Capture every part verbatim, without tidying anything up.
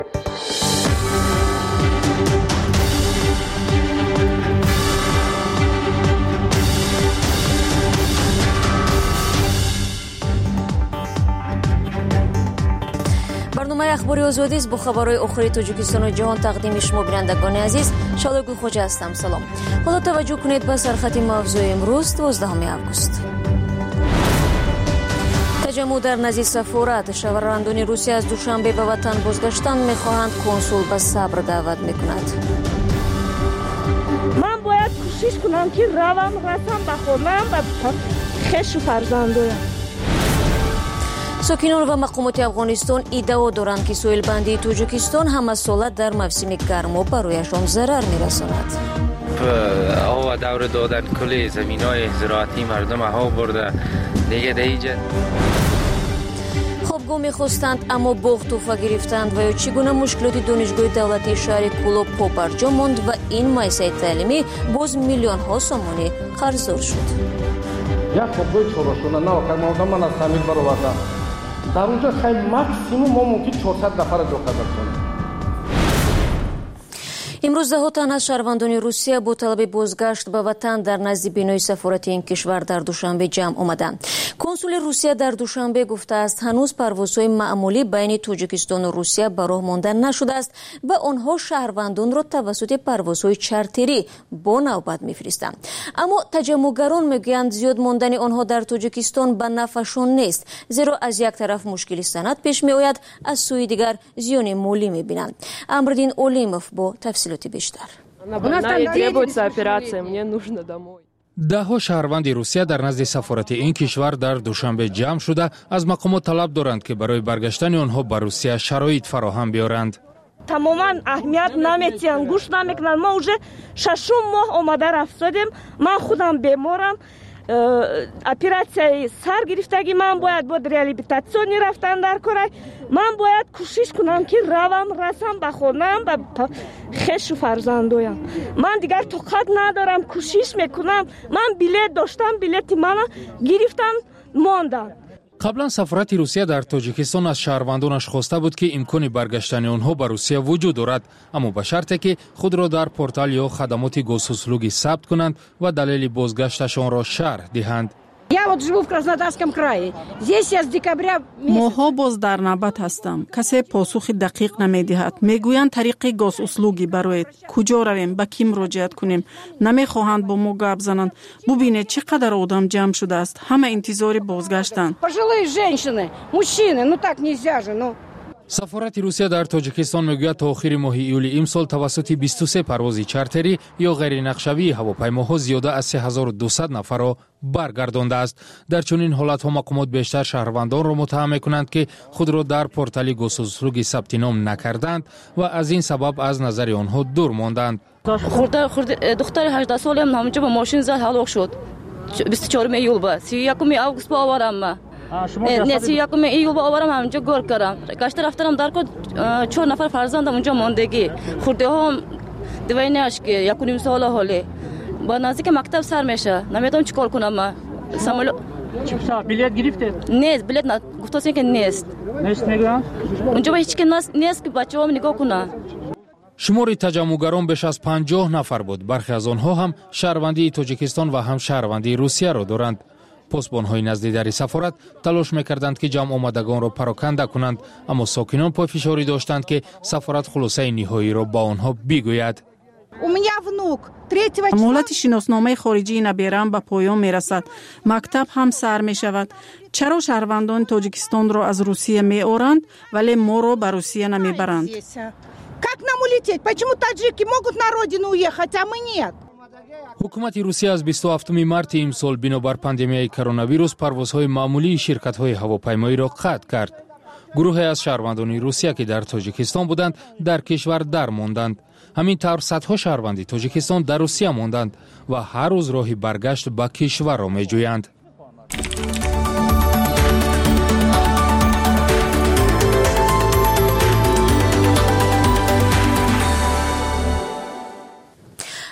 برنامه اخباری آزادی است با خبرهای آخری تاجیکستان و جهان تقدیم شما بینندگان عزیز. شادی گلخوجه هستم. سلام. حالا توجه کنید به سرخط موضوع امروز دوازدهم آگوست. تجمع در نزد سفارت. شهروندان روسیه از دوشنبه به وطن بازگشتن میخواهند. کنسول به صبر دعوت میکند. من باید کوشش کنم که روم رسم به خونم و خش و فرزندایم. ساکنان و مقامات افغانستان ادعا دارند که سویل بندی تاجیکستان همه ساله در موسم گرما برایشان ضرر میرساند. آب دور دادن کل زمینای زراعتی مردم ها برده دیگه دیگه خوابگاه میخواستند اما باغ توفه گرفتند و یا چگونه مشکلات دانشگاه دولتی شهر کولو پاپرجا ماند و این مؤسسه تعلیمی باز میلیون ها سومانی قرضدار شد. یک خوابگاه چهارشونه نه که من از تعمیر برآوردم. در اونجا خیلی مکسیموم ما ممکن چهارصد نفر جا قدر کنیم. امروز ده ها تن از شهروندان روسیه با طلب بازگشت به وطن در نزد بینای سفارت این کشور در دوشنبه جمع آمدند. کنسول روسیه در دوشنبه گفته است هنوز پروازهای معمولی بین تاجیکستان و روسیه به راه مانده نشده است و آنها شهروندان را توسط پروازهای چارتری با نوبت میفرستند. اما تجمعگران میگویند زیاد ماندن آنها در تاجیکستان به نفعشان نیست، زیرا از یک طرف مشکلی سند پیش می آید، از سوی دیگر زیان مالی میبینند. امردین اولیموف با تفصیل بیشتر. ده ها شهروند روسیه در نزد سفارت این کشور در دوشنبه جمع شده از مقامات طلب دارند که برای برگشتن آنها به روسیه شرایط فراهم بیارند. تماما اهمیت نمیتین، گوش نمیکنن. ما уже ششم ماه آمده رفتیم. من خودم بیمارم. اپراسیای سر گرفتگی من باید بود ریابیلیتاسیونی رفتن در کره. من باید کوشش کنم که روم رسم به خونم و خش و فرزندایم. من دیگر طاقت ندارم، کوشش میکنم. من بلیط داشتم، بلیط منو گرفتن ماندم. قبلا سفارت روسیه در تاجیکستان از شهروندانش خواسته بود که امکان برگشتن آنها به روسیه وجود دارد، اما به شرطی که خود را در پورتال یا خدمات گوسوسلوگی ثبت کنند و دلیل بازگشتشان را شرح دهند. ماها باز در نوبت هستم. کسی پاسخ دقیق نمیدهد. میگویند طریق گاز اسلوگی برایت. کجا رویم؟ به کی مراجعت کنیم؟ نمیخواهند با ما گپ زنند. ببینید چقدر آدم جمع شده است. همه انتظار بازگشتند. سفارت روسیه در تاجیکستان میگوید تا آخر ماه ایول امسال توسط بیست و سه پرواز چارتری یا غیر نقشه‌ای هواپیماها زیاده از سه هزار و دویست نفر را برگردانده است. در چنین حالت ها مقامات بیشتر شهروندان را متهم می‌کنند که خود را در پورتال گوسوسلوگی ثبت نام نکردند و از این سبب از نظر آنها دور ماندند. خورده خورده دختر هجده سالی هم همونجا با ماشین زد هلاک شد. بیست و چهارم ایول با سی و یکم آگوست با آورم ما. نه سی و یکم ایول با آورم همونجا گور کردم. گشت رفتم در کو چهار نفر فرزندم اونجا ماندگی. خورده ها دوینه‌اش که یک و نیم ساله حاله. با نزدیک مکتب سر میشه. نمیدونم چیکار کنم ما. سامولو چیکار بلیط گرفته؟ نه بلیط نه گفتن که نیست. نیست میگن؟ اونجا هیچ کی نیست که بچه‌ها نگاه کنه. شمار تجمعگران بیش از پنجاه نفر بود. برخی از آنها هم شهروندی تاجیکستان و هم شهروندی روسیه را دارند. پاسبان‌های نزدیداری سفارت تلاش می‌کردند که جمع آمدگان را پراکنده کنند، اما ساکنان پافشاری داشتند که سفارت خلاصه نهایی را با آنها بگوید. مهلت شناسنامه خارجی نبیرم به پایان میرسد. مکتب هم سر می شود. چرا شهروندان تاجیکستان را از روسیه می آورند ولی ما را به روسیه نمی برند؟ حکومت روسیه از بیست و هفتم مارس امسال بنابر پاندمیای کرونا ویروس پروازهای معمولی شرکت‌های هواپیمایی را قطع کرد. گروهی از شهروندان روسیه که در تاجیکستان بودند در کشور در ماندند. همین طور صدها شهروندی تاجیکستان در روسیه ماندند و هر روز راه برگشت به کشور را می‌جویند.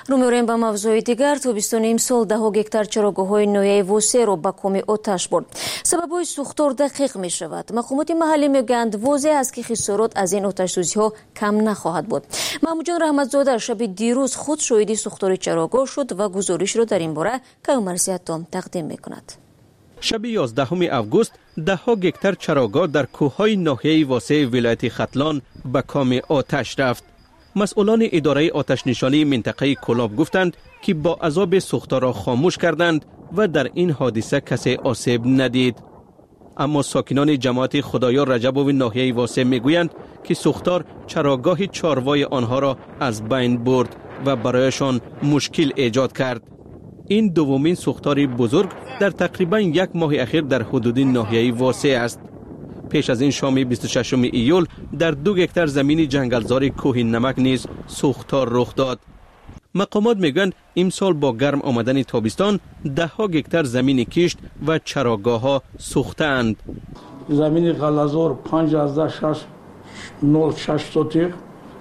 رو می‌ریم به موضوع دیگر. تابستان امسال ده ها گکتار چراگاه‌های ناحیه واسه را به کام آتش برد. سبب‌های سوختار دقیق می‌شود. مقامات محلی میگویند واضح است که خسارات از این آتش‌سوزی‌ها کم نخواهد بود. محمود جان رحمتزاده شب دیروز خود شاهد سوختار چراگاه شد و گزارش را در این باره کیومرث زیاتام تقدیم می‌کند. شب یازدهم اوگوست ده ها گکتار چراگاه در کوههای ناحیه واسه ولایت ختلان به کام آتش رفت. مسئولان اداره آتش نشانی منطقه کلاب گفتند که با عذاب سوختار را خاموش کردند و در این حادثه کسی آسیب ندید. اما ساکنان جماعت خدایار رجبوی ناحیه واسه میگویند که سوختار چراگاه چاروای آنها را از بین برد و برایشان مشکل ایجاد کرد. این دومین سوختار بزرگ در تقریبا یک ماه اخیر در حدود ناحیه واسه است. پیش از این شام بیست و ششم ایول در دو گکتار زمین جنگلزار کوه نمک نیز سوختار رخ داد. مقامات میگویند امسال با گرم آمدن تابستان ده ها گکتار زمین کشت و چراگاه ها سوختند. زمین غلازور پنج هزار شش نود و شش سوتیق،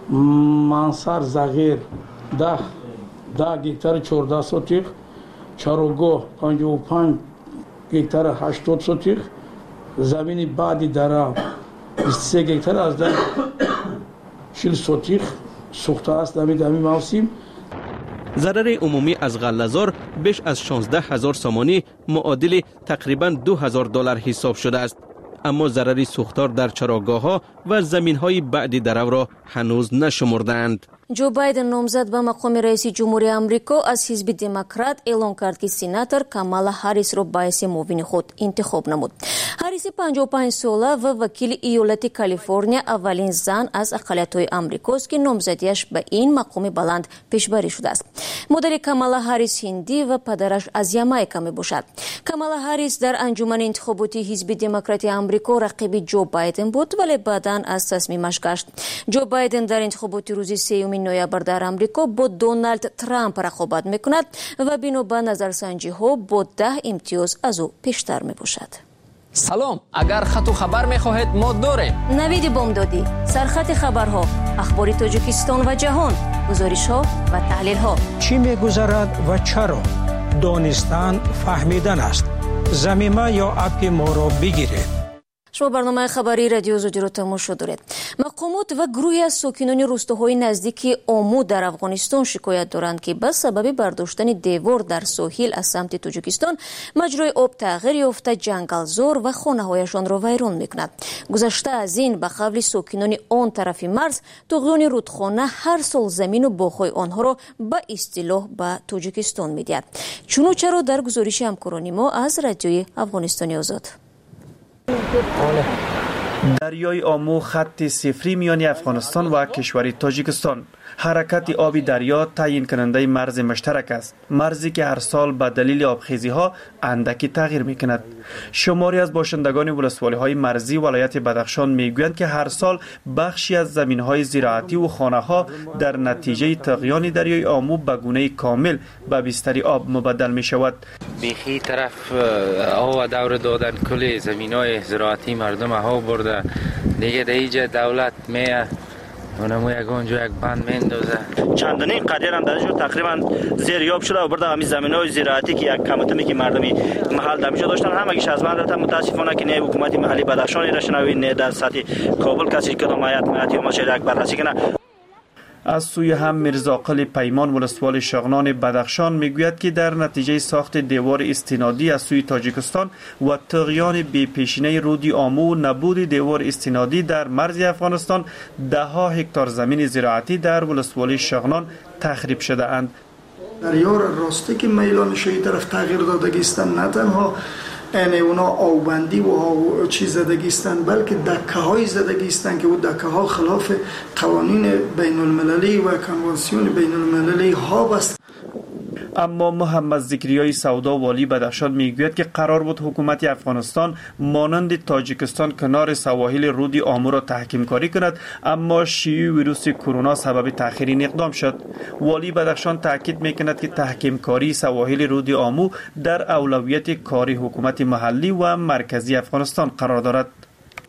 منصر زغیر ده ده گکتار چهارده سوتیق، چراگاه پنجاه و پنج گکتار هشتاد سوتیق، زمین بعدی درا بیست و سه گکتار از در چهل سوتیق سوخته است. در این موسم ضرر عمومی از غلازور بیش از شانزده هزار سامانی معادل تقریبا دو هزار دلار حساب شده است. اما ضرر سوختار در چراگاه ها و زمین های بعدی درو را هنوز نشمردند. جو بایدن نامزد به مقام رئیس جمهوری آمریکا از حزب دموکرات اعلان کرد که سناتور کامالا هاریس را باعث معاون خود انتخاب نمود. هاریس پنجاه و پنج ساله و وکیل ایالت کالیفرنیا اولین زن از اقلیت‌های آمریکاست که نامزدیش به این مقام بلند پیشبری شده است. مادر کامالا هاریس هندی و پدرش از یامایکا میباشد. کامالا هاریس در انجمن انتخاباتی حزب دموکرات آمریکا رقیب جو بایدن بود ولی بعداً از تصمیمش گشت. جو بایدن در انتخابات روز سوم نوامبر در آمریکا با دونالد ترامپ رقابت میکند و بنابر نظرسنجی ها با ده امتیاز از او پیشتر میباشد. سلام، اگر خط و خبر میخواهید ما داریم. نوید بامدادی، سرخط خبرها، اخبار تاجیکستان و جهان، گزارش ها و تحلیل ها. چی میگذرد و چرا؟ دانستن فهمیدن است. زمینه یا اپ ما را بگیرید. شما برنامه خبری رادیو زودی رو تماشا دارید. مقامات و گروهی از ساکنان روستاهای نزدیک آمو در افغانستان شکایت دارند که به سبب برداشتن دیوار در ساحل از سمت تاجیکستان مجرای آب تغییر یافته جنگلزار و خانه‌هایشان را ویران می‌کند. گذشته از این به قول ساکنان آن طرف مرز طغیان رودخانه هر سال زمین و باغ‌های آنها را به اصطلاح به تاجیکستان می‌دهد. چون چرا در گزارش همکاران ما از رادیوی افغانستان آزاد. دریای آمو خط صفری میان افغانستان و کشور تاجیکستان. حرکت آب دریا تعیین کننده مرز مشترک است، مرزی که هر سال به دلیل آبخیزی ها اندکی تغییر می کند. شماری از باشندگان ولسوالی های مرزی ولایت بدخشان می گویند که هر سال بخشی از زمین های زراعتی و خانه ها در نتیجه طغیان دریای آمو به گونه کامل به بستر آب مبدل می شود. بیخی طرف آب دور دادن کل زمین های زراعتی مردم ها برده دیگه در اینجا دولت میه اونمو یک اونجا یک بند میندازه. چندانی قدر هم درشو تقریبا زیریاب شده و برده همین زمینای زراعتی که یک کمتمی که مردمی محل دمیجا داشتن همگیش از بند رفتن. متاسفانه که نه حکومت محلی بدخشان را شنوی نه در سطح کابل کسی که دامایت میاد یا ماشه یک بررسی کنه. از سوی هم میرزاقل پیمان ولسوال شغنان بدخشان میگوید که در نتیجه ساخت دیوار استنادی از سوی تاجیکستان و طغیان بی پیشینه رود آمو و نبود دیوار استنادی در مرز افغانستان ده ها هکتار زمین زراعتی در ولسوال شغنان تخریب شده اند. دریا راسته که میلانش این طرف تغییر دادگی است، نه تنها این اونا آوبندی و چیز زدگی است بلکه دکه های زدگی است که او دکه ها خلاف قوانین بین المللی و کنوانسیون بین المللی ها است. اما محمد ذکریای سودا والی بدخشان میگوید که قرار بود حکومت افغانستان مانند تاجیکستان کنار سواحل رود آمو را تحکیم کاری کند، اما شیوع ویروس کرونا سبب تأخیر این اقدام شد. والی بدخشان تاکید میکند که تحکیم کاری سواحل رود آمو در اولویت کاری حکومت محلی و مرکزی افغانستان قرار دارد.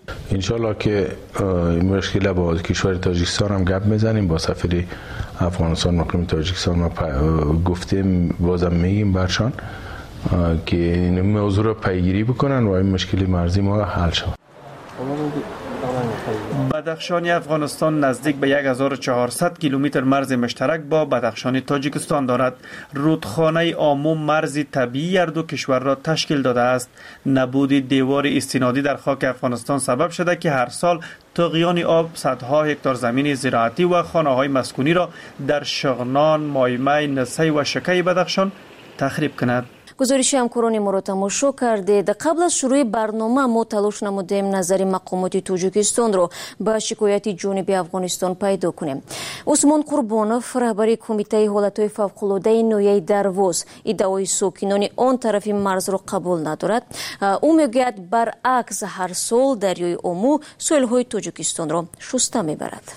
انشالله که مشکل با کشور تاجیکستان هم گپ میزنیم. با سفیر افغانستان مقیم تاجیکستان ما گفتیم، بازم میگیم برشان که این موضوع را پیگیری بکنن و این مشکل مرزی ما حل شود. بدخشان افغانستان نزدیک به هزار و چهارصد کیلومتر مرز مشترک با بدخشان تاجیکستان دارد. رودخانه آمو مرز طبیعی هر دو کشور را تشکیل داده است. نبود دیوار استنادی در خاک افغانستان سبب شده که هر سال طغیان آب صدها هکتار زمین زراعتی و خانه‌های مسکونی را در شغنان، مایمه، نسای و شکی بدخشان تخریب کند. گزارشی همکاران ما را تماشا کردید. قبل از شروع برنامه ما تلاش نمودیم نظر مقامات تاجیکستان را به شکایت جنوبی افغانستان پیدا کنیم. عثمان قربانوف رهبر کمیته حالتهای فوق‌العاده ناحیه درواز ادعای ساکنان آن طرف مرز را قبول ندارد. او میگوید برعکس هر سال دریای آمو ساحل‌های تاجیکستان را شسته میبرد.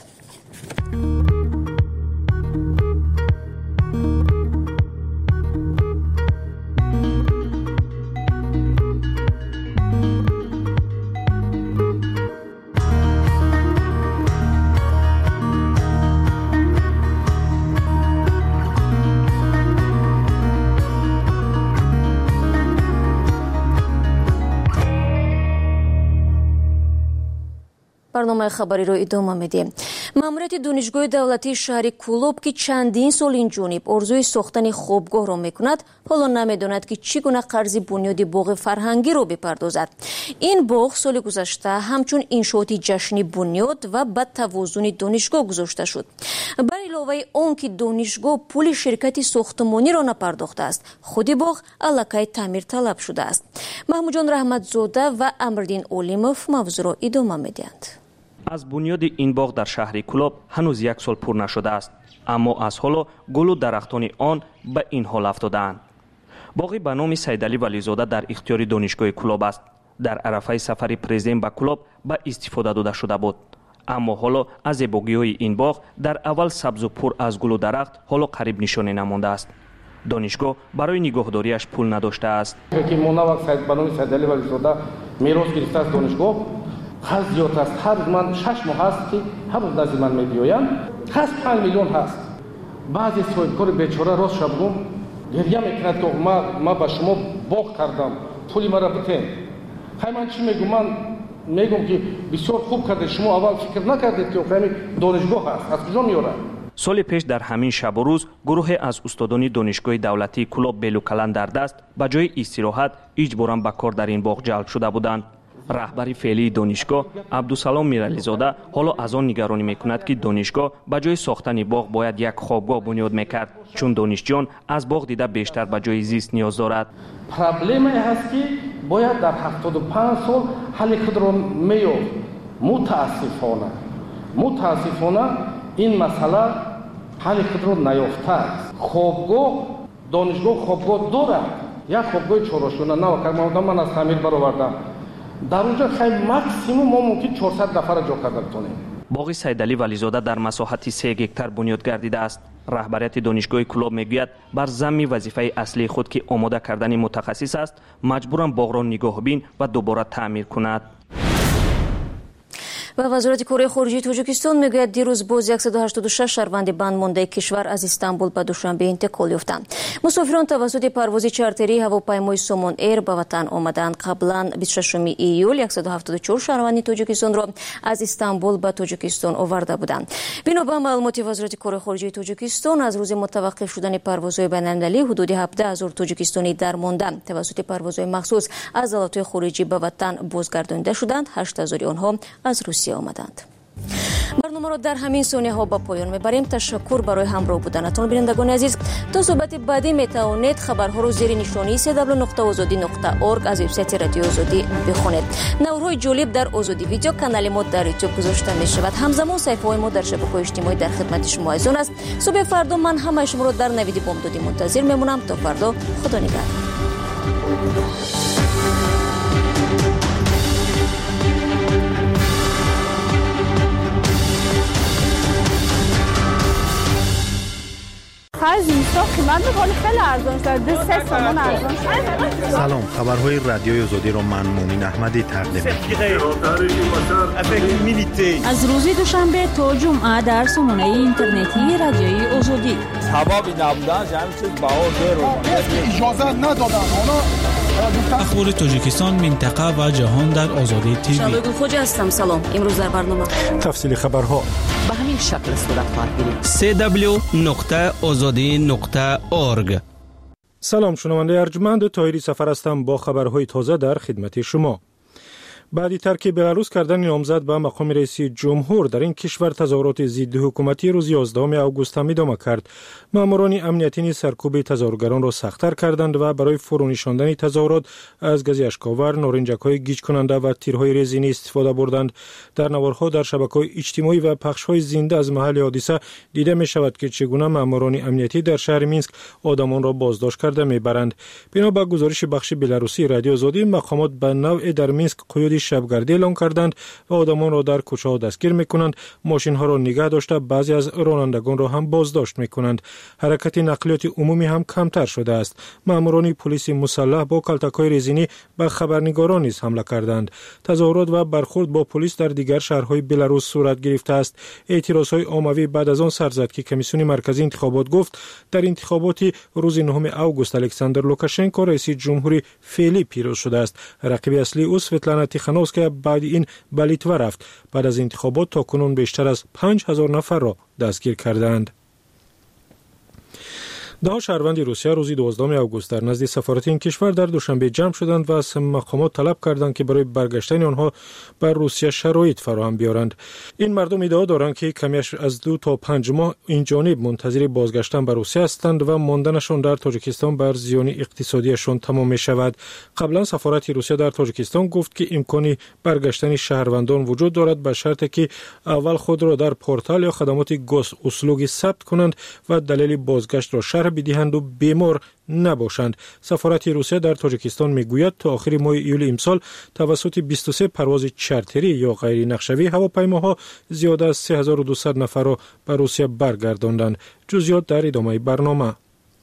برنامه خبری رو ادامه میدیم. ماموریت دانشگاه دولتی شهر کولوب که چندین سال این جانب آرزوی ساختن خوابگاه را میکند، حالا نمیداند که چگونه قرض بنیاد باغ فرهنگی را بپردازد. این باغ سال گذشته همچون انشاءات جشنی بنیاد و به توازن دانشگاه گذاشته شد. بر علاوه آن که دانشگاه پول شرکت ساختمانی را نپرداخته است، خود باغ الکی تعمیر طلب شده است. محمود جان رحمتزاده و امردین اولیموف موضوع را ادامه میدهند. از بنیاد این باغ در شهر کولوب هنوز یک سال پر نشده است، اما از حالا گل و درختان آن به این حال افتاده‌اند. باغی به نام سیدعلی ولیزاده در اختیار دانشگاه کولوب است. در عرفه سفر پرزیدنت به کولوب به استفاده داده شده بود، اما حالا از زیبایی‌های این باغ در اول سبز و پر از گل و درخت حالا قریب نشانه نمانده است. دانشگاه برای نگهداریش پول نداشته است. که مونا وقت به نام سیدعلی ولیزاده میراث گرفته از دانشگاه خرج زیاد است. هر من شش ماه است که هر روز از من می‌گویند خرج پنج میلیون هست. بعضی صاحبکار بیچاره راست شبگم گریه میکند که ما ما با شما باغ کردم، پولی مرا بتین. خیلی من چی میگم؟ من میگم که بسیار خوب کرده، شما اول فکر نکردید که خیلی دانشگاه هست، از کجا میاره؟ سال پیش در همین شب و روز گروه از استادان دانشگاه دولتی کولوب بلوکلان در دست به جای استراحت اجباراً به کار در این باغ جلب شده بودند. رهبر فعلی دانشگاه عبدالسلام میرالیزاده حالا از آن نگرانی میکند که دانشگاه به جای ساختن باغ باید یک خوابگاه بنیاد میکرد، چون دانشجویان از باغ دیده بیشتر به جای زیست نیاز دارد. پرابلمی هست که باید در هفتاد و پنج سال حل خود را میافت. متاسفانه متاسفانه این مسئله حل خود را نیافته است. خوابگاه دانشگاه خوابگاه دارد، یک خوابگاه چهارشونه نه من از تعمیر برآوردم. در اونجا خیلی ماکسیموم ما ممکن چهارصد نفر را جا کرده بتونیم. باغ سیدعلی ولیزاده در مساحت سه هکتار بنیاد گردیده است. رهبریت دانشگاه کولوب میگوید بر ضمن وظیفه اصلی خود که آماده کردن متخصص است، مجبورم باغ را نگاهبین و دوباره تعمیر کند. و وزارت کره خارجه تاجیکستان میگوید دیروز باز صد و هشتاد و شش شهروند بند مانده کشور از استانبول به دوشنبه انتقال یافتند. مسافران توسط پرواز چارتری هواپیمای سومون ایر به وطن آمدند. قبلا بیست و ششم ایول صد و هفتاد و چهار شهروند تاجیکستان را از استانبول به تاجیکستان آورده بودند. بنا به معلومات وزارت کره خارجه تاجیکستان از روز متوقف شدن پروازهای بین‌المللی حدود هفده هزار تاجیکستانی درمانده توسط پروازهای مخصوص از ایالات خارجی به وطن بازگردانده شدند. هشت هزار آنها از روسیه آمدند. برنامه را در همین ثانیه ها با پایان میبریم. تشکر برای همراه بودنتان. بینندگان عزیز، تا صحبت بعدی میتوانید خبرها رو زیر نشانی سی دبلیو نقطه آزادی نقطه اورگ از وبسایت رادیو آزادی بخونید. نورهای جالب در آزادی ویدیو کانال ما در یوتیوب گذاشته می شود. همزمان صفحه های ما در شبکه‌های اجتماعی در خدمت شما ایزان است. صبح فردا من همه شما را در نوید بامدادی منتظر میمونم. تا فردا، خدا نگهدار. آخر زمستان قیمت میکنه خیلی ارزان شد. دو سه تومن ارزان شد. سلام، خبرهای رادیوی آزادی را من مومن احمدی تقدیم می‌کنم. از روز دوشنبه تا جمعه در سامانه اینترنتی رادیوی آزادی. هوا بی نبودن همین چیز بهار دیر اجازه ندادن. اخبار تاجیکستان، منطقه و جهان در آزادی تیوی. شادو خوج هستم. سلام. امروز در برنامه تفصیل خبرها به همین شکل صورت خواهد گرفت. سه دبلیو نقطه آزادی نقطه اورگ. سلام، شنونده ارجمند، طاهری سفر هستم با خبرهای تازه در خدمت شما. بعدی ترک بلاروس کردن نامزد به مقام رئیس جمهور در این کشور تظاهرات ضد حکومتی روز یازدهم آگوست هم ادامه کرد. ماموران امنیتی نیز سرکوب تظاهرگران را سخت‌تر کردند و برای فرونشاندن تظاهرات از گاز اشک‌آور، نارنجک‌های گیج کننده و تیرهای رزینی استفاده بردند. در نوارها در شبکه‌های اجتماعی و پخش‌های زنده از محل حادثه دیده می‌شود که چگونه ماموران امنیتی در شهر مینسک آدمان را بازداشت کرده می‌برند. بنا به گزارش بخش بلاروسی رادیو آزادی، مقامات به نوع در مینسک قیود شبگردی اعلام کردند و آدمان را در کوچه‌ها دستگیر می‌کنند، ماشین‌ها را نگاه داشته بعضی از رانندگان را هم بازداشت می‌کنند. حرکت نقلیات عمومی هم کمتر شده است. ماموران پلیس مسلح با کلتک‌های رزینی به خبرنگاران نیز حمله کردند. تظاهرات و برخورد با پلیس در دیگر شهرهای بلاروس صورت گرفته است. اعتراضهای عمومی بعد از آن سر زد که کمیسیون مرکزی انتخابات گفت در انتخابات روز نهم آگوست الکساندر لوکاشنکو رئیس جمهوری فعلی پیروز شده است. رقیب اصلی او سویتلانا تیخانووسکایا که بعد این به لیتوا رفت. بعد از انتخابات تا کنون بیشتر از پنج هزار نفر را دستگیر کردند. ده شهروند روسیه روز دوازدهم آگوست در نزد سفارت این کشور در دوشنبه جمع شدند و از مقامات طلب کردند که برای برگشتن آنها بر روسیه شرایط فراهم بیارند. این مردم ادعا دارند که کمیش از دو تا پنج ماه این جانب منتظر بازگشتن به روسیه هستند و ماندنشان در تاجیکستان بر زیان اقتصادیشان تمام می شود. قبلا سفارت روسیه در تاجیکستان گفت که امکانی برگشتن شهروندان وجود دارد به شرطی که اول خود را در پورتال یا خدمات گوس اسلوگی ثبت کنند و دلیل بازگشت را شرح بدهند و بیمار نباشند. سفارت روسیه در تاجیکستان میگوید تا آخر ماه ایول امسال توسط بیست و سه پرواز چارتری یا غیر نقشه‌ای هواپیماها زیاده از سه هزار و دویست نفر را به روسیه برگرداندند. جزئیات در ادامه برنامه.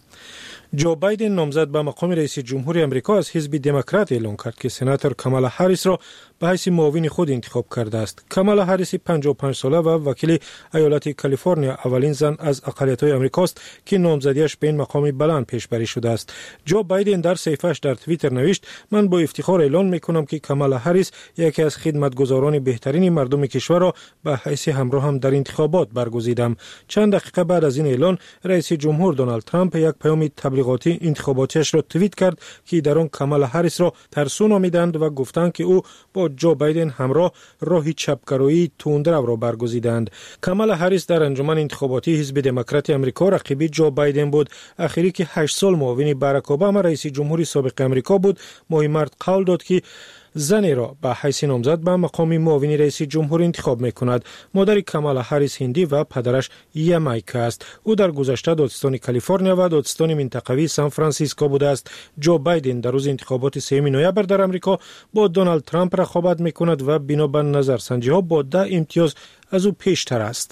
جو بایدن نامزد به مقام رئیس جمهوری آمریکا از حزب دموکرات اعلام کرد که سناتور کامالا هریس را به حیث معاون خود انتخاب کرده است. کامالا هریس پنجاه و پنج ساله و وکیل ایالت کالیفرنیا اولین زن از اقلیت‌های آمریکا است که نامزدیش به این مقام بلند پیشبری شده است. جو بایدن در صفحه‌اش در توییتر نوشت: من با افتخار اعلان می‌کنم که کامالا هریس یکی از خدمتگزاران بهترین مردم کشور را به حیث همراه هم در انتخابات برگزیدم. چند دقیقه بعد از این اعلان رئیس جمهور دونالد ترامپ یک پیام تبلیغاتی انتخاباتیش را توییت کرد که در آن کامالا هریس را ترسو نامیدند و گفتند که او با جو بایدن همراه راه چپگرایی تندرو را برگزیدند. کامالا هریس در انجمن انتخاباتی حزب دموکرات آمریکا رقیب جو بایدن بود. اخیری که هشت سال معاون باراک اوباما رئیس جمهوری سابق آمریکا بود، ماه مارس قول داد که زنی را به حیث نامزد به مقام معاون رئیس جمهور انتخاب می‌کند. مادر کامالا هریس هندی و پدرش یامایکا است. او در گذشته دادستان کالیفرنیا و دادستان منطقوی سان فرانسیسکو بوده است. جو بایدن در روز انتخابات سوم نوامبر در آمریکا با دونالد ترامپ رقابت می‌کند و بنا به نظرسنجی‌ها با ده امتیاز از او پیشتر است.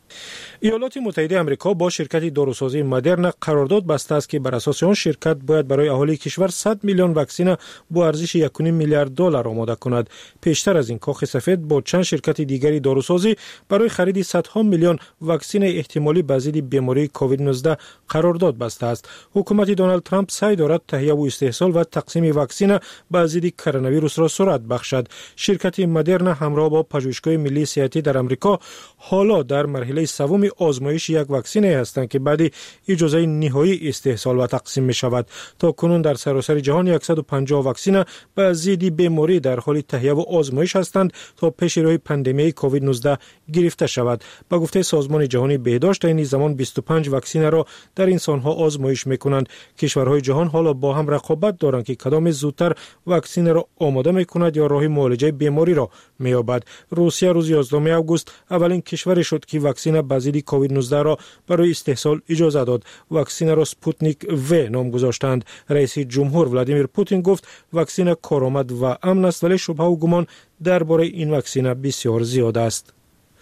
ایالات متحده آمریکا با شرکت داروسازی مدرنا قرارداد بسته است که بر اساس آن شرکت باید برای اهالی کشور صد میلیون واکسن با ارزش یک و نیم میلیارد دلار آماده کند. پیشتر از این کاخ سفید با چند شرکت دیگری داروسازی برای خرید صدها میلیون واکسن احتمالی به ضد بیماری کووید نوزده قرارداد بسته است. حکومت دونالد ترامپ سعی دارد تهیه و استحصال و تقسیم واکسن به ضد کرونا ویروس را سرعت بخشد. شرکت مدرنا همراه با پژوهشگاه ملی صحتی در آمریکا حالا در مرحله سوم آزمایش یک واکسن هستند که بعد اجازه نهایی استحصال و تقسیم می شود. تا کنون در سراسر جهان صد و پنجاه واکسن به ضد بیماری در حال تهیه و آزمایش هستند تا پیش روی پاندمی کووید نوزده گرفته شود. با گفته سازمان جهانی بهداشت این زمان بیست و پنج واکسن را در انسان ها آزمایش می کنند. کشورهای جهان حالا با هم رقابت دارند که کدام زودتر واکسن را آماده می کند یا راه معالجه بیماری را می یابد. روسیه روز یازدهم آگوست اولین کشور شد که واکسن به ضد کووید نوزده را برای استحصال اجازه داد. واکسن را سپوتنیک و نام گذاشتند. رئیس جمهور ولادیمیر پوتین گفت واکسن کارآمد و امن است، ولی شبهه و گمان درباره این واکسن بسیار زیاد است.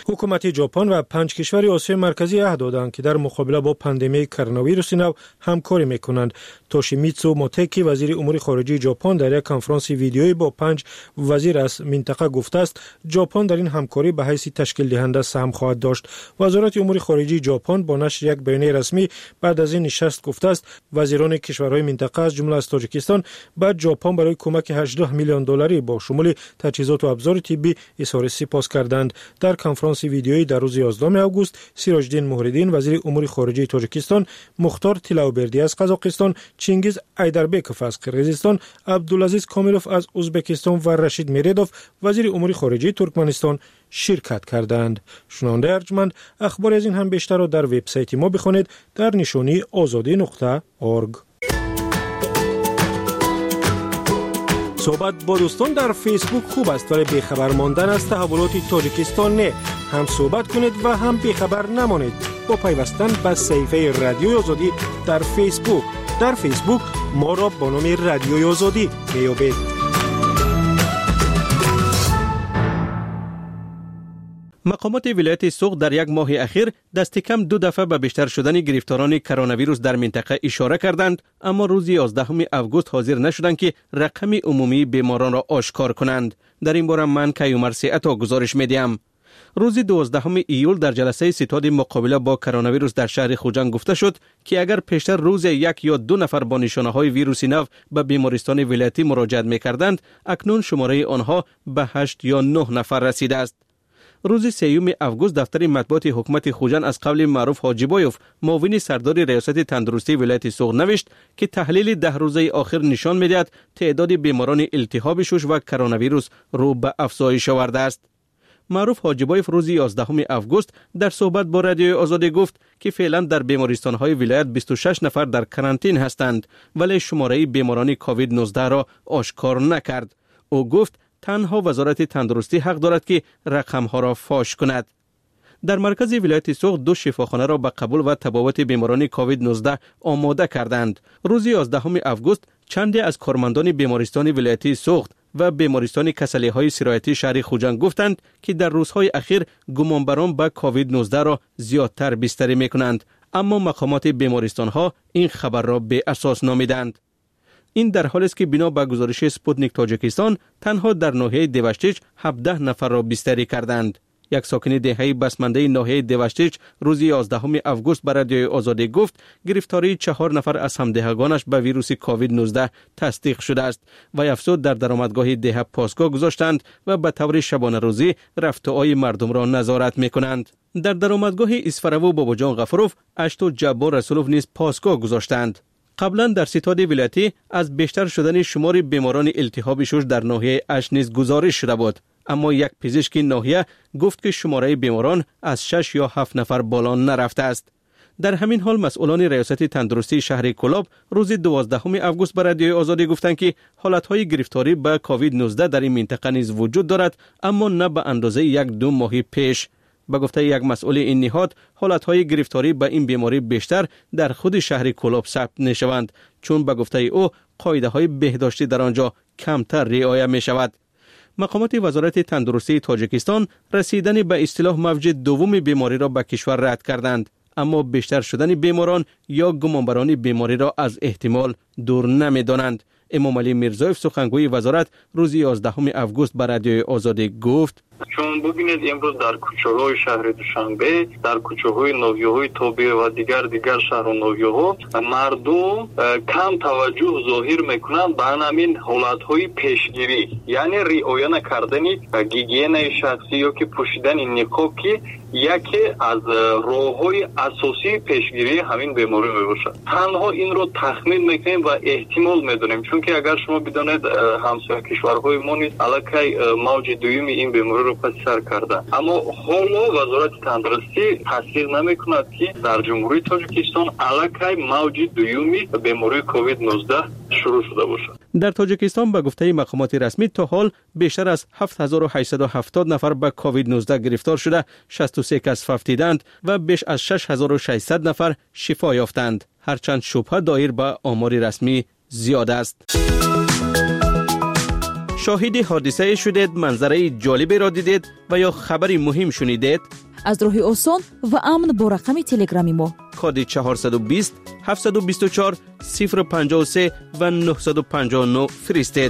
حکومت ژاپن و پنج کشور آسیای مرکزی عهد دادند که در مقابله با پاندمی کرونا ویروس نو همکاری میکنند. توشیمیتسو موتکی وزیر امور خارجه ژاپن در یک کنفرانس ویدیویی با پنج وزیر از منطقه گفته است ژاپن در این همکاری به حیث تشکیل دهنده سهم خواهد داشت. وزارت امور خارجه ژاپن با نشر یک بیانیه رسمی بعد از این نشست گفته است وزیران کشورهای منطقه از جمله از تاجیکستان به ژاپن برای کمک هجده میلیون دلاری با شمول تجهیزات و ابزار طبی اظهار سپاس کردند. در کنفرانس ویدیویی در روز یازدهم آگوست سیراجدین مهردین وزیر امور خارجه تاجیکستان، مختار تیلاوبردی از قزاقستان، چینگیز ایدربکوف از قرقیزستان، عبدالعزیز کامیلوف از ازبکستان و رشید میردوف وزیر امور خارجه ترکمنستان شرکت کردند. شنونده ارجمند اخبار از این هم بیشتر را در وبسایت ما بخوانید در نشانی آزادی نقطه اورگ. صحبت با دوستان در فیسبوک خوب است ولی بیخبر ماندن از تحولات تاجیکستان نه. هم صحبت کنید و هم بیخبر نمانید با پیوستن به صفحه رادیوی آزادی در فیسبوک. در فیسبوک ما را با نام رادیوی آزادی میابید. مقامات ولایت سوق در یک ماه اخیر دست کم دو دفعه به بیشتر شدن گرفتاران کرونا ویروس در منطقه اشاره کردند، اما روز یازدهم آگوست حاضر نشدند که رقم عمومی بیماران را آشکار کنند. در این باره من کیومر سیعتا گزارش میدیم. روز دوازدهم ایول در جلسه ستاد مقابله با کرونا ویروس در شهر خوجند گفته شد که اگر پیشتر روز یک یا دو نفر با نشانه های ویروس نو به بیمارستان ولایتی مراجعت می‌کردند، اکنون شماره آنها به هشت یا نه نفر رسیده است. روز سیوم آگوست دفتر مطبوعات حکومت خوجند از قول معروف حاجیبایوف معاون سردار ریاست تندرستی ولایت سوق نوشت که تحلیل ده روزه آخر نشان می‌دهد تعداد بیماران التهاب شش و کرونا ویروس رو به افزایش آورده است. معروف حاجیبایوف روز یازدهم آگوست در صحبت با رادیوی آزادی گفت که فعلا در بیمارستان‌های ولایت بیست و شش نفر در کرانتین هستند ولی شماره بیماران کووید نوزده را آشکار نکرد. او گفت تنها وزارت تندرستی حق دارد که رقم‌ها را فاش کند. در مرکز ولایت سوق دو شفاخانه را به قبول و تبابت بیماران کووید نوزده آماده کردند. روز یازدهم آگوست چندی از کارمندان بیمارستان ولایتی سوق و بیمارستان کسلی‌های سرایتی شهر خوجند گفتند که در روزهای اخیر گمانبران به کووید نوزده را زیادتر بستری می‌کنند، اما مقامات بیمارستان‌ها این خبر را به اساس نامیدند. این در حالی است که بنا به گزارش سپوتنیک تاجیکستان تنها در ناحیه دیوشتیچ هفده نفر را بستری کردند. یک ساکن دهه بسمنده ناحیه دیوشتیچ روز یازدهم آگوست به رادیوی آزادی گفت گرفتاری چهار نفر از همدهگانش به ویروس کووید نوزده تصدیق شده است و افزود در درآمدگاه ده پاسگاه گذاشتند و به طور شبانه روزی رفته‌های مردم را نظارت می‌کنند. در درآمدگاه اسفراو باباجان غفروف اشتو جبار رسولوف نیز پاسگاه گذاشتند. قبلا در ستاد ولایتی از بیشتر شدن شمار بیماران التهاب شش در ناحیه اش نیز گزارش شده بود، اما یک پزشک ناحیه گفت که شماره بیماران از شش یا هفت نفر بالا نرفته است. در همین حال مسئولان ریاست تندرستی شهر کلاب روز دوازدهم آگوست به رادیوی آزادی گفتند که حالتهای گرفتاری به کووید نوزده در این منطقه نیز وجود دارد، اما نه به اندازه یک دو ماه پیش. به گفته یک مسئول این نهاد حالتهای گرفتاری به این بیماری بیشتر در خود شهر کلاب ثبت نشوند، چون به گفته او قاعده های بهداشتی در آنجا کمتر رعایت می شود. مقامات وزارت تندرستی تاجیکستان رسیدن به اصطلاح موج دوم بیماری را به کشور رد کردند، اما بیشتر شدن بیماران یا گمانبران بیماری را از احتمال دور نمی دانند. امام علی میرزایف سخنگوی وزارت روز یازدهم آگوست به رادیوی آزادی گفت چون ببینید امروز در کوچه‌های شهر دوشنبه، در کوچه‌های نویاهای توبه و دیگر دیگر شهر و نویاها مردم کم توجه ظاهر میکنند به همین حالت‌های پیشگیری، یعنی رعایت نکردن گیگین شخصی یا که پوشیدن نقاب که یکی از راه‌های اساسی پیشگیری همین بیماری میباشد. تنها این رو تخمین میکنیم و احتمال میدونیم، چون که اگر شما بدونید همسایه کشورهای ما نیز الکی موج دوم این بیماری رو پس سر کرده، اما حالا وزارت تندرستی تصدیق نمیکند که در جمهوری تاجیکستان الکی موج دومی بیماری کووید نوزده شروع شده باشد. در تاجیکستان به گفته مقامات رسمی تا حال بیشتر از هفت هزار و هشتصد و هفتاد نفر به کووید نوزده گرفتار شده، شصت و سه کس فوتیدند و بیش از شش هزار و ششصد نفر شفا یافتند، هرچند شبهه دایر به آمار رسمی زیاد است. شاهد حادثه شدید، منظره جالبی را دیدید و یا خبری مهم شنیدید؟ از راه آسان و امن با رقم تلگرامی ما کد چهارصد و بیست هفتصد و بیست و چهار صفر پنجاه و سه و نهصد و پنجاه و نه فرستید.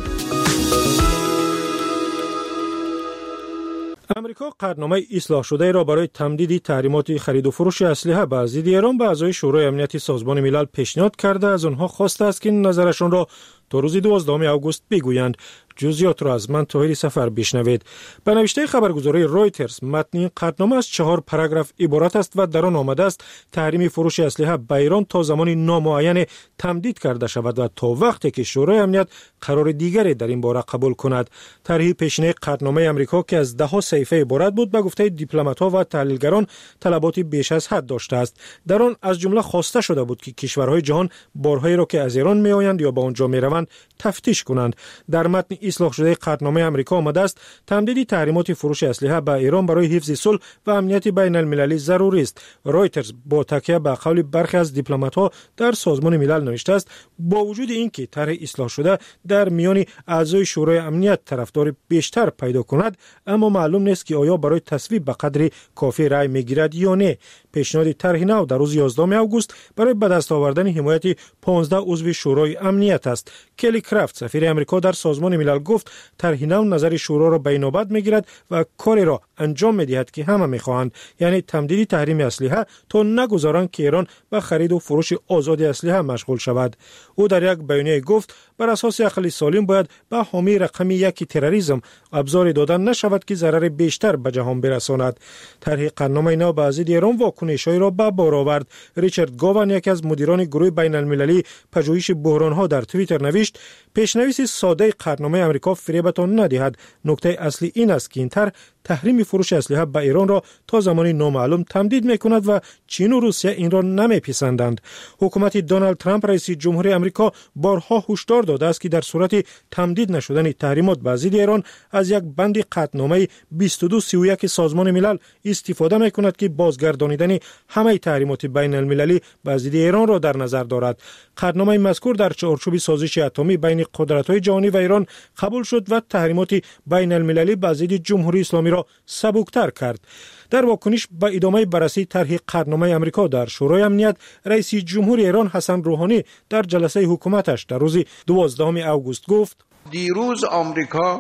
امریکا قطعنامه اصلاح شده را برای تمدید تحریمات خرید و فروش اسلحه به ضد ایران به اعضای شورای امنیت سازمان ملل پیشنهاد کرده. از آنها خواسته است که نظرشان را تا روز دوازدهم آگوست بگویند. جزئیات را از من طاهر سفر بشنوید. به نوشته خبرگزاری رویترز، متن این قطعنامه از چهار پاراگراف عبارت است و در آن آمده است تحریم فروش اسلحه به ایران تا زمان نامعین تمدید کرده شود و تا وقتی که شورای امنیت قرار دیگری در این باره قبول کند. طرح پیشینه قطعنامه آمریکا که از ده ها صفحه عبارت بود، به گفته دیپلمات‌ها و تحلیلگران طلبات بیش از حد داشته است. در آن از جمله خواسته شده بود که کشورهای جهان بارهایی را که از ایران میآیند یا به آنجا میروند تفتیش کنند. در متن اصلاح شده قطعنامه آمریکا آمده است تمدید تحریمات فروش اسلحه به ایران برای حفظ صلح و امنیت بین المللی ضروری است. رویترز با تکیه به قول برخی از دیپلمات‌ها در سازمان ملل نوشته است با وجود اینکه طرح اصلاح شده در میان اعضای شورای امنیت طرفدار بیشتر پیدا کند، اما معلوم نیست که آیا برای تصویب به قدر کافی رای میگیرد یا نه. پیشنهاد طرح نو در روز یازدهم آگوست برای به دست آوردن حمایت پانزده عضو شورای امنیت است. کلی کرافت سفیر آمریکا در سازمان ملل گفت طرح نو نظر شورا را به نوبت میگیرد و کاری را انجام میدهد که همه میخواهند، یعنی تمدید تحریم اسلحه تا نگذارند که ایران به خرید و فروش آزاد اسلحه مشغول شود. او در یک بیانیه گفت بر اساس عقل سالم باید به حامی رقم یک تروریسم ابزار دادن نشود که ضرر بیشتر به جهان برساند. طرح قطعنامه نو به ضد ایران واکنش‌هایی را به بار آورد. ریچارد گاون، یکی از مدیران گروه بین المللی پژوهش بحران‌ها، در توییتر نوشت پیشنویس ساده قطعنامه آمریکا فریبتان ندهد. نکته اصلی این است که این طرح تحریم فروش اسلحه به ایران را تا زمانی نامعلوم تمدید می‌کند و چین و روسیه این را نمی‌پسندند. حکومت دونالد ترامپ رئیس جمهور آمریکا بارها هشدار داده است که در صورت تمدید نشدن تحریمات به ضد ایران از یک بند قطعنامه بیست و دو سی و یک سازمان ملل استفاده می‌کند که بازگردانیدن همه تحریمات بین المللی به ضد ایران را در نظر دارد. قطعنامه مذکور در چارچوب سازش اتمی بین قدرت‌های جهانی و ایران قبول شد و تحریمات بین المللی به ضد جمهوری اسلامی را سبکتر کرد. در واکنش به ادامه بررسی طرح قطعنامه آمریکا در شورای امنیت، رئیس جمهور ایران حسن روحانی در جلسه حکومتش در روز دوازدهم آگوست گفت دیروز آمریکا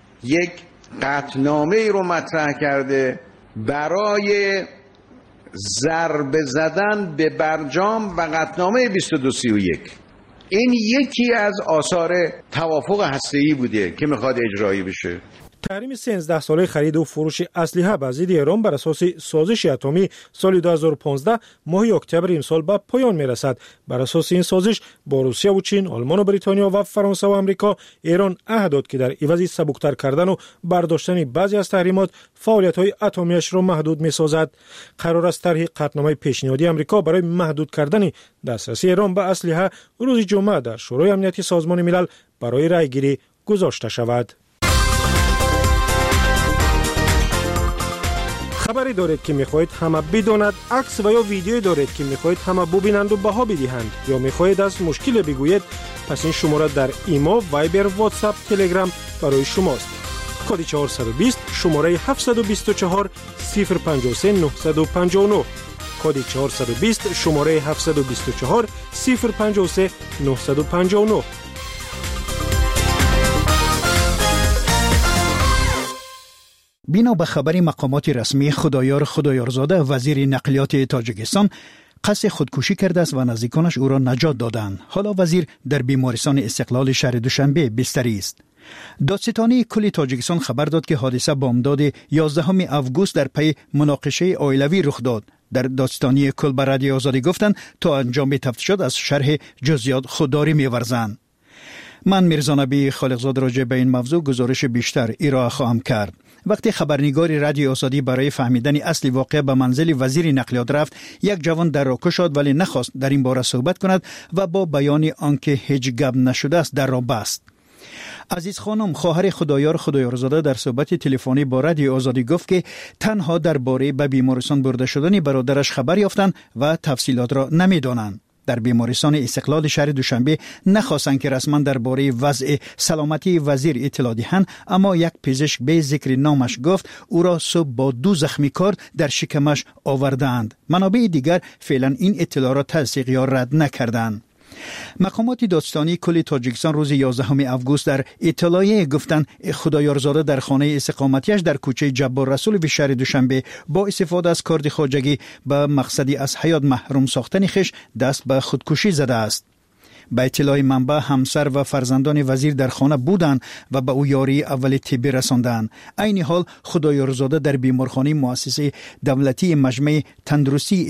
یک قطعنامه رو مطرح کرده برای ضربه زدن به برجام و قطعنامه بیست و دو سی و یک. این یکی از آثار توافق هسته‌ای بوده که میخواد اجرایی بشه. تحریم سیزده ساله خرید و فروش اسلحه به ضد ایران بر اساس سازش اتمی سال دو هزار و پانزده ماه اکتبر امسال به پایان میرسد. بر اساس این سازش با روسیه و چین، آلمان و بریتانیا و فرانسه و آمریکا ایران عهد داد که در عوض سبکتر کردن و برداشتن بعضی از تحریمات فعالیت‌های اتمیش را محدود می‌سازد. قرار است طرح قطعنامه پیشنهادی آمریکا برای محدود کردن دسترسی ایران به اسلحه روز جمعه در شورای امنیت سازمان ملل برای رأی‌گیری گذاشته شود. خبری دارید که میخواهید همه بداند، عکس و یا ویدیویی دارید که میخواهید همه ببینند و بها بدهند، یا میخواهید از مشکل بگویید، پس این شماره در ایما، وایبر، واتساپ، تلگرام برای شماست. کد چهارصد و بیست شماره هفتصد و بیست و چهار صفر پنجاه و سه نهصد و پنجاه و نه. کد چهارصد و بیست شماره هفتصد و بیست و چهار صفر پنجاه و سه نهصد و پنجاه و نه. بنا به خبر مقامات رسمی، خدایار خدایارزاده وزیر نقلیات تاجیکستان قصد خودکشی کرده است و نزدیکانش او را نجات دادند. حالا وزیر در بیمارستان استقلال شهر دوشنبه بستری است. دادستانی کل تاجیکستان خبر داد که حادثه بامداد یازدهم آگوست در پی مناقشه عائلوی رخ داد. در دادستانی کل به رادیو آزادی گفتند تا انجام تفتیشات از شرح جزئیات خودداری می‌ورزند. من میرزا نبی خالقزاد راجع به این موضوع گزارش بیشتر ارائه خواهم کرد. وقتی خبرنگار رادیو آزادی برای فهمیدن اصل واقعه به منزل وزیر نقلیات رفت، یک جوان در را کشاد ولی نخواست در این باره صحبت کند و با بیان آنکه هیچ گپ نشده است در را بست. عزیز خانم، خواهر خدایار خدایارزاده در صحبت تلفنی با رادیو آزادی گفت که تنها درباره به بیمارستان برده شدن برادرش خبر یافتند و تفصیلات را نمیدانند. در بیمارستان استقلال شهر دوشنبه نخواستند که رسما درباره وضع سلامتی وزیر اطلاع دهند، اما یک پزشک به ذکر نامش گفت او را صبح با دو زخمی کار در شکمش آوردند. منابع دیگر فعلا این اطلاع را تصدیق یا رد نکردند. مقامات دادستانی کل تاجیکستان روز یازدهم اوگوست در اطلاعیه گفتند خدایارزاده در خانه اقامتیش در کوچه جبار رسول و شهر دوشنبه با استفاده از کارت خواجگی به مقصدی از حیات محروم ساختن خش دست به خودکشی زده است. به اطلاع منبع همسر و فرزندان وزیر در خانه بودند و به او یاری اول طبی رساندند. عین حال خدایارزاده در بیمارخانه مؤسسه دولتی مجمع تندرستی